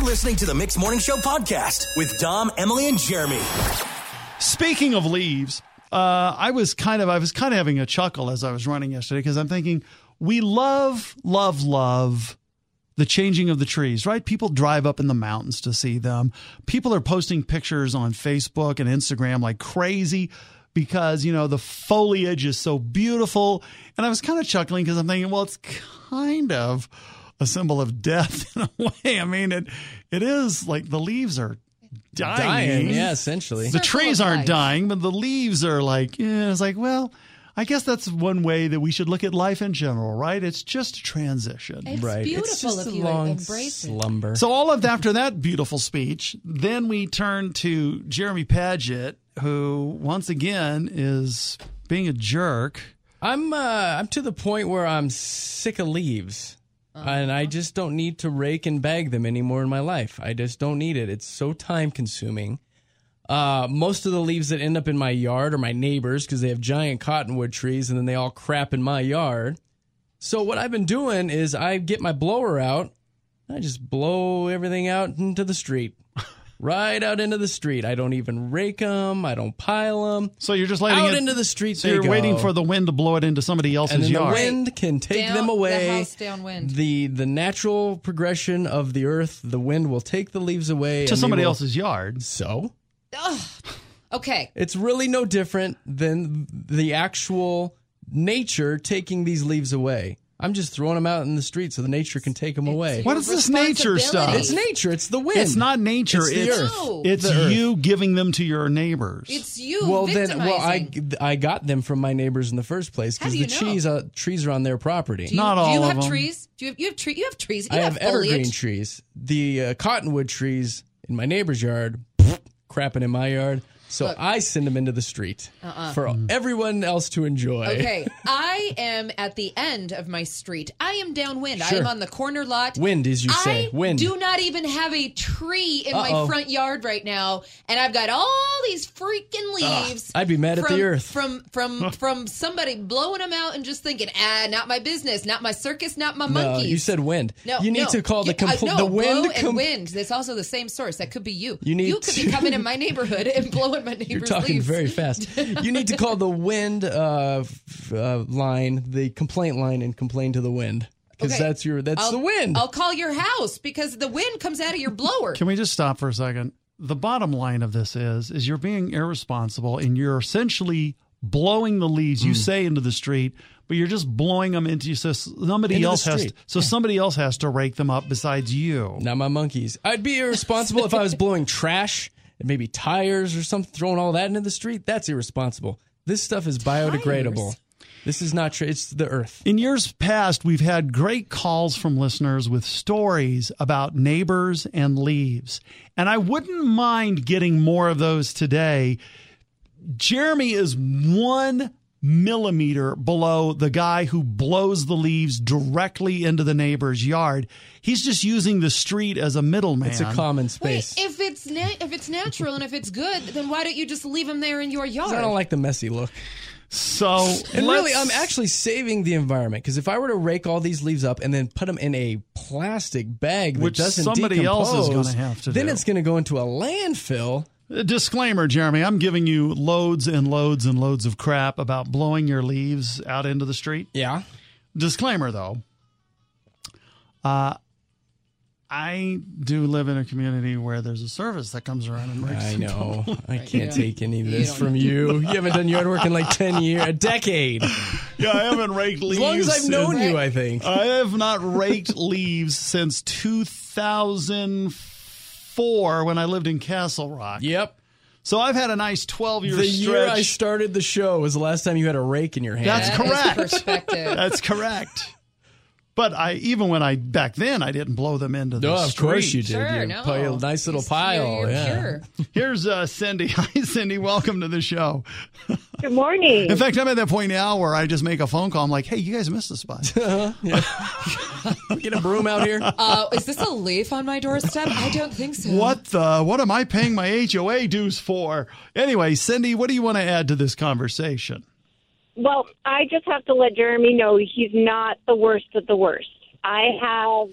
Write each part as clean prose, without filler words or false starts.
You're listening to the Mixed Morning Show podcast with Dom, Emily, and Jeremy. Speaking of leaves, I was kind of having a chuckle as I was running yesterday because I'm thinking we love the changing of the trees, right? People drive up in the mountains to see them. People are posting pictures on Facebook and Instagram like crazy because, the foliage is so beautiful. And I was kind of chuckling because I'm thinking, well, it's kind of a symbol of death in a way. I mean, it is like the leaves are dying. Yeah, essentially. The trees aren't dying, but the leaves are like, it's like, well, I guess that's one way that we should look at life in general, right? It's just a transition. It's right. beautiful it's just if a you long embrace slumber. So after that beautiful speech, then we turn to Jeremy Padgett, who once again is being a jerk. I'm to the point where I'm sick of leaves. And I just don't need to rake and bag them anymore in my life. I just don't need it. It's so time consuming. Most of the leaves that end up in my yard are my neighbors because they have giant cottonwood trees and then they all crap in my yard. So what I've been doing is I get my blower out. I just blow everything out into the street. Right out into the street. I don't even rake them. I don't pile them. So you're just letting out it into the street. So you're waiting for the wind to blow it into somebody else's and then yard. the wind can take them away. The house downwind. The natural progression of the earth, the wind will take the leaves away to somebody else's yard. So, okay, it's really no different than the actual nature taking these leaves away. I'm just throwing them out in the street so the nature can take them away. What is this nature stuff? It's nature. It's the wind. It's not nature. It's the earth. No. It's the you giving them to your neighbors. It's you Well, victimizing. I got them from my neighbors in the first place How because do the you know? trees are on their property. Not all Do you of have them. trees? You have trees. I have foliage. evergreen trees. The cottonwood trees in my neighbor's yard, crapping in my yard. So Look. I send them into the street for everyone else to enjoy. Okay, I am at the end of my street. I am downwind. Sure. I am on the corner lot. Wind, as you say. Wind. I do not even have a tree in my front yard right now, and I've got all these freaking leaves. I'd be mad at the earth. From somebody blowing them out and just thinking, not my business, not my circus, not my No, monkeys. you said wind. No, you need to call the the wind. blow and wind. That's also the same source. That could be you. You could be coming in my neighborhood and blowing my neighbor's You're talking leaves. very fast. You need to call the wind line, the complaint line, and complain to the wind because Okay. that's the wind. I'll call your house because the wind comes out of your blower. Can we just stop for a second? The bottom line of this is you're being irresponsible and you're essentially blowing the leaves you say into the street, but you're just blowing them into somebody Into the else has street. somebody else has to rake them up besides you. Not my monkeys. I'd be irresponsible if I was blowing trash and maybe tires or something, throwing all that into the street. That's irresponsible. This stuff is biodegradable. This is not true. It's the earth. In years past, we've had great calls from listeners with stories about neighbors and leaves. And I wouldn't mind getting more of those today. Jeremy is 1 millimeter below the guy who blows the leaves directly into the neighbor's yard. He's just using the street as a middleman. It's a common Wait, space. if it's natural and if it's good, then why don't you just leave them there in your yard? I don't like the messy look. So, And really, I'm actually saving the environment because if I were to rake all these leaves up and then put them in a plastic bag that Which doesn't somebody else is decompose, gonna have to then do. it's going to go into a landfill. Disclaimer, Jeremy, I'm giving you loads and loads and loads of crap about blowing your leaves out into the street. Yeah. Disclaimer, though, I do live in a community where there's a service that comes around and rakes I them. know. I can't take any of this from you. You haven't done yard work in like 10 years, a decade. Yeah, I haven't raked leaves. As long as I've known you, I think. I have not raked leaves since 2004 when I lived in Castle Rock. Yep. So I've had a nice 12-year The stretch. year I started the show was the last time you had a rake in your hand. That's That correct. is perspective. That's correct. But back then, I didn't blow them into the No, of street. course you did. Sure, You no. put a nice little pile. You're Yeah. pure. Here's Cindy. Hi, Cindy. Welcome to the show. Good morning. In fact, I'm at that point now where I just make a phone call. I'm like, hey, you guys missed the spot. Get a broom out here. Is this a leaf on my doorstep? I don't think so. What am I paying my HOA dues for? Anyway, Cindy, what do you want to add to this conversation? Well, I just have to let Jeremy know he's not the worst of the worst. I have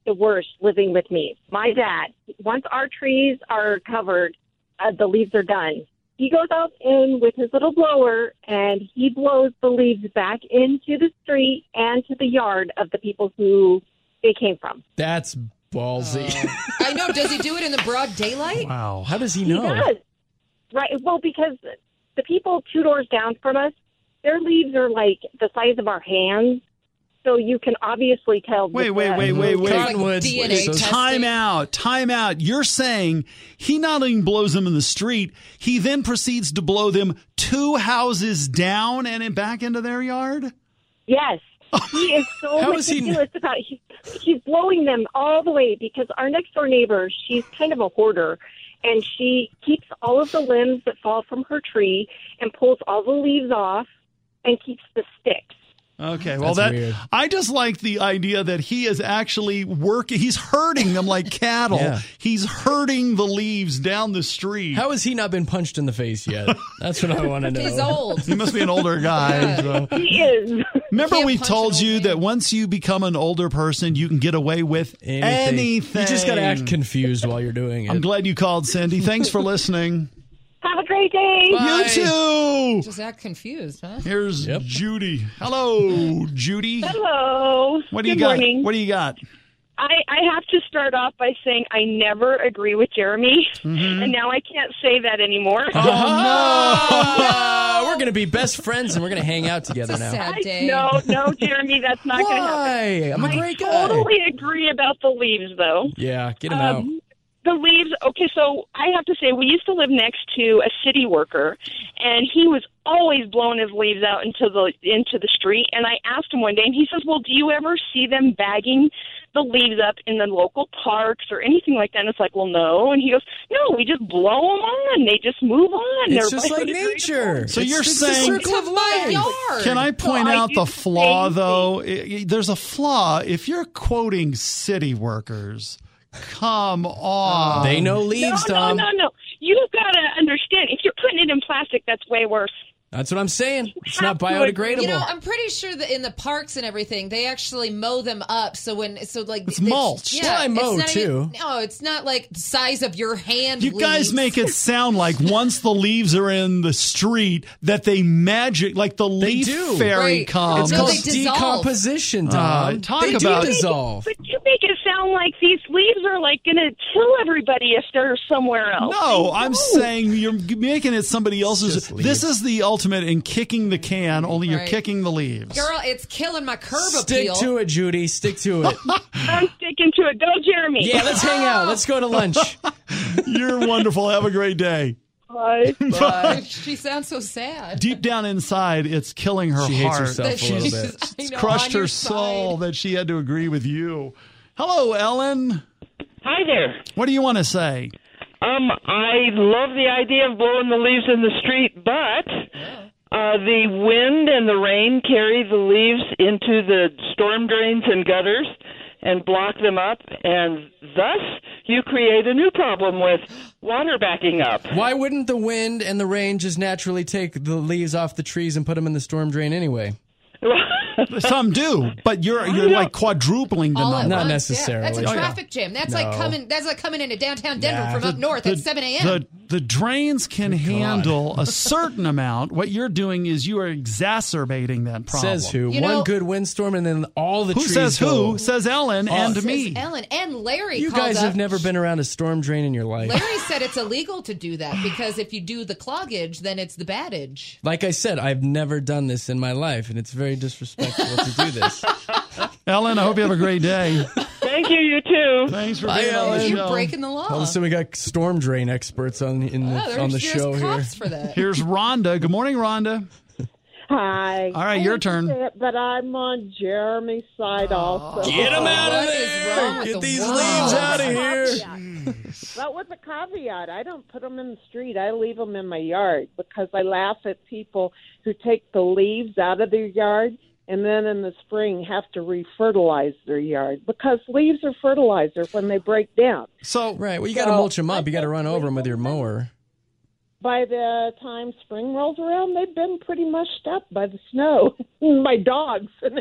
the worst living with me. My dad, once our trees are covered, the leaves are done. He goes out in with his little blower, and he blows the leaves back into the street and to the yard of the people who they came from. That's ballsy. I know. Does he do it in the broad daylight? Wow. How does he He know? does. Right. Well, because the people 2 doors down from us, their leaves are like the size of our hands. So you can obviously tell. Wait. Cottonwoods. DNA So testing. Time out. You're saying he not only blows them in the street, he then proceeds to blow them 2 houses down and back into their yard? Yes. He is so How is he- meticulous about it. He's blowing them all the way because our next door neighbor, she's kind of a hoarder, and she keeps all of the limbs that fall from her tree and pulls all the leaves off and keeps the sticks. Okay, well, That's weird. I just like the idea that he is actually working. He's herding them like cattle. Yeah. He's herding the leaves down the street. How has he not been punched in the face yet? That's what I want to know. He's old. He must be an older guy. Yeah. So. He is. Remember, can't we punch told an old you man. that once you become an older person, you can get away with anything. You just got to act confused while you're doing it. I'm glad you called, Cindy. Thanks for listening. Have a great day. Bye. You too. Just act confused, huh? Here's Yep. Judy. Hello, Judy. Hello. What do you Good got? morning. What do you got? I have to start off by saying I never agree with Jeremy, Mm-hmm. and now I can't say that anymore. Oh, no! We're going to be best friends and we're going to hang out together It's a now. sad day. No, Jeremy, that's not going to happen. Why? I'm a I great guy. totally agree about the leaves, though. Yeah, get him out. The leaves, okay, so I have to say, we used to live next to a city worker, and he was always blowing his leaves out into the street, and I asked him one day, and he says, well, do you ever see them bagging the leaves up in the local parks or anything like that? And it's like, well, no. And he goes, no, we just blow them on. They just move on. It's They're just like biodegradable. nature. So It's you're the saying- circle of To my life. yard. Can I point Well, I out do the the flaw, same though? There's a flaw. If you're quoting city workers, come on. They know leaves, Tom. No. You've got to understand, if you're putting it in plastic, that's way worse. That's what I'm saying. It's not have to agree. biodegradable. You know, I'm pretty sure that in the parks and everything, they actually mow them up. So It's mulch. Yeah, Well, I mow, it's not too. No, it's not like the size of your hand. You guys leaves. make it sound like once the leaves are in the street, that they magic, like the leaf do. fairy Right. comes. it's No, called they dissolve. decomposition, Tom. talk they about- do dissolve. But you make it sound like these leaves are like going to kill everybody if they're somewhere else. No, I'm saying you're making it somebody else's. just leaves. This is the ultimate in kicking the can, only you're Right. kicking the leaves. Girl, it's killing my curb Stick appeal. to it, Judy. Stick to it. I'm sticking to it. Go, Jeremy. Yeah, let's hang out. Let's go to lunch. You're wonderful. Have a great day. Bye. She sounds so sad. Deep down inside, it's killing her She hates heart. herself That a little she's- bit. I know, Crushed on her your soul side. that she had to agree with you. Hello, Ellen. Hi there. What do you want to say? I love the idea of blowing the leaves in the street, but the wind and the rain carry the leaves into the storm drains and gutters and block them up, and thus you create a new problem with water backing up. Why wouldn't the wind and the rain just naturally take the leaves off the trees and put them in the storm drain anyway? Some do, but you're like quadrupling the All at number. Not once, necessarily. Yeah. That's Oh, a yeah. traffic jam. That's like coming into downtown Denver Yeah. from up north at 7 a.m. The drains can handle a certain amount. What you're doing is you are exacerbating that problem. Says who? You One know- good windstorm and then all the Who trees says go. who? Says Ellen and Says me. Ellen and Larry. You called guys up. have never been around a storm drain in your life. Larry said it's illegal to do that because if you do the cloggage, then it's the badage. Like I said, I've never done this in my life, and it's very disrespectful to do this. Ellen, I hope you have a great day. Thank you, you too. Thanks for Bye, being on the Ellen. show. You're breaking the law. All of a sudden, we got storm drain experts on the show there's here. cops for that. Here's Rhonda. Good morning, Rhonda. Hi. All right, your turn. But I'm on Jeremy's side also. Get them out of What is there! wrong with Get the these world? leaves out of here! But with a caveat, I don't put them in the street. I leave them in my yard because I laugh at people who take the leaves out of their yard and then in the spring have to refertilize their yard because leaves are fertilizer when they break down. So, Right, well, you got to mulch them up. You got to run over them with your mower. By the time spring rolls around, they've been pretty mushed up by the snow. My dogs and they're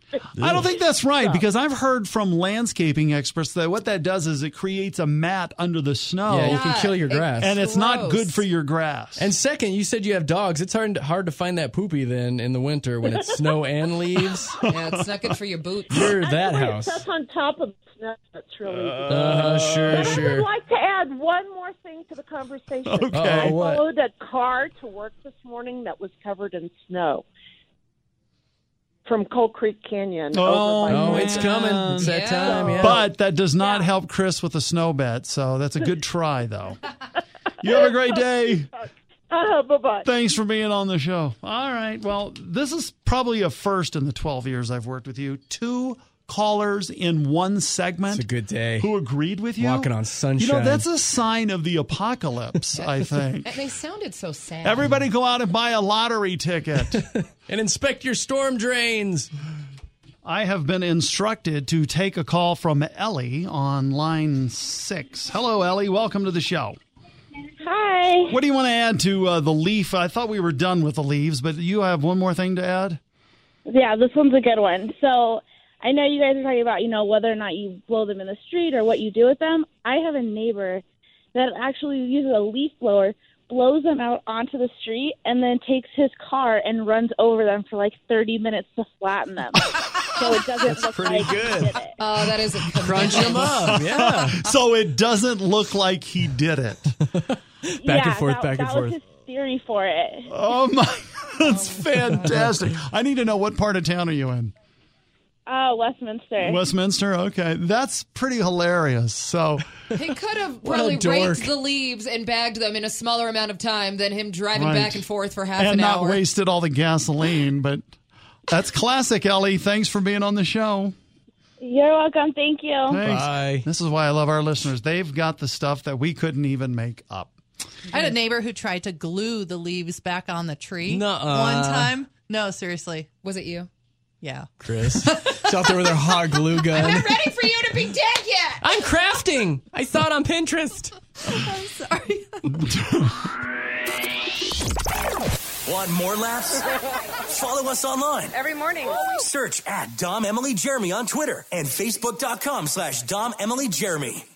I don't think that's right because I've heard from landscaping experts that what that does is it creates a mat under the snow. Yeah, you can kill your grass. And it's not good for your grass. And second, you said you have dogs. It's hard to find that poopy then in the winter when it's snow and leaves. Yeah, it's not good for your boots. You're that Actually, house. It sits on top of the snow. That's really Sure, But I sure. would like to add one more thing to the conversation. Okay. I what? followed a car to work this morning that was covered in snow from Coal Creek Canyon. over by Oh, man. it's coming. It's that time, yeah. But that does not help Chris with a snow bet, so that's a good try, though. You have a great day. Bye-bye. Thanks for being on the show. All right. Well, this is probably a first in the 12 years I've worked with you. 2 callers in one segment. It's a good day. Who agreed with you? Walking on sunshine. You know, that's a sign of the apocalypse, I think. And they sounded so sad. Everybody go out and buy a lottery ticket. And inspect your storm drains. I have been instructed to take a call from Ellie on line 6. Hello, Ellie. Welcome to the show. Hi. What do you want to add to the leaf? I thought we were done with the leaves, but you have one more thing to add? Yeah, this one's a good one. So I know you guys are talking about, whether or not you blow them in the street or what you do with them. I have a neighbor that actually uses a leaf blower, blows them out onto the street, and then takes his car and runs over them for like 30 minutes to flatten them. So it doesn't look pretty like good. he did it. Oh, that is a Crunch commitment. them up. Yeah. So it doesn't look like he did it. Back and forth, back and That forth. was his theory for it. Oh, my. That's fantastic. I need to know, what part of town are you in? Westminster. Westminster? Okay. That's pretty hilarious. So, He could have What a probably dork. raked the leaves and bagged them in a smaller amount of time than him driving Right. back and forth for half and an not hour. wasted all the gasoline, but that's classic, Ellie. Thanks for being on the show. You're welcome. Thank you. Thanks. Bye. This is why I love our listeners. They've got the stuff that we couldn't even make up. I had a neighbor who tried to glue the leaves back on the tree Nuh-uh. one time. No, seriously. Was it you? Yeah. Chris. She's out there with her hot glue gun. I'm not ready for you to be dead yet. I'm crafting. I saw it on Pinterest. I'm sorry. Want more laughs? Follow us online. Every morning. Search at Dom Emily Jeremy on Twitter and Facebook.com/Dom Emily Jeremy.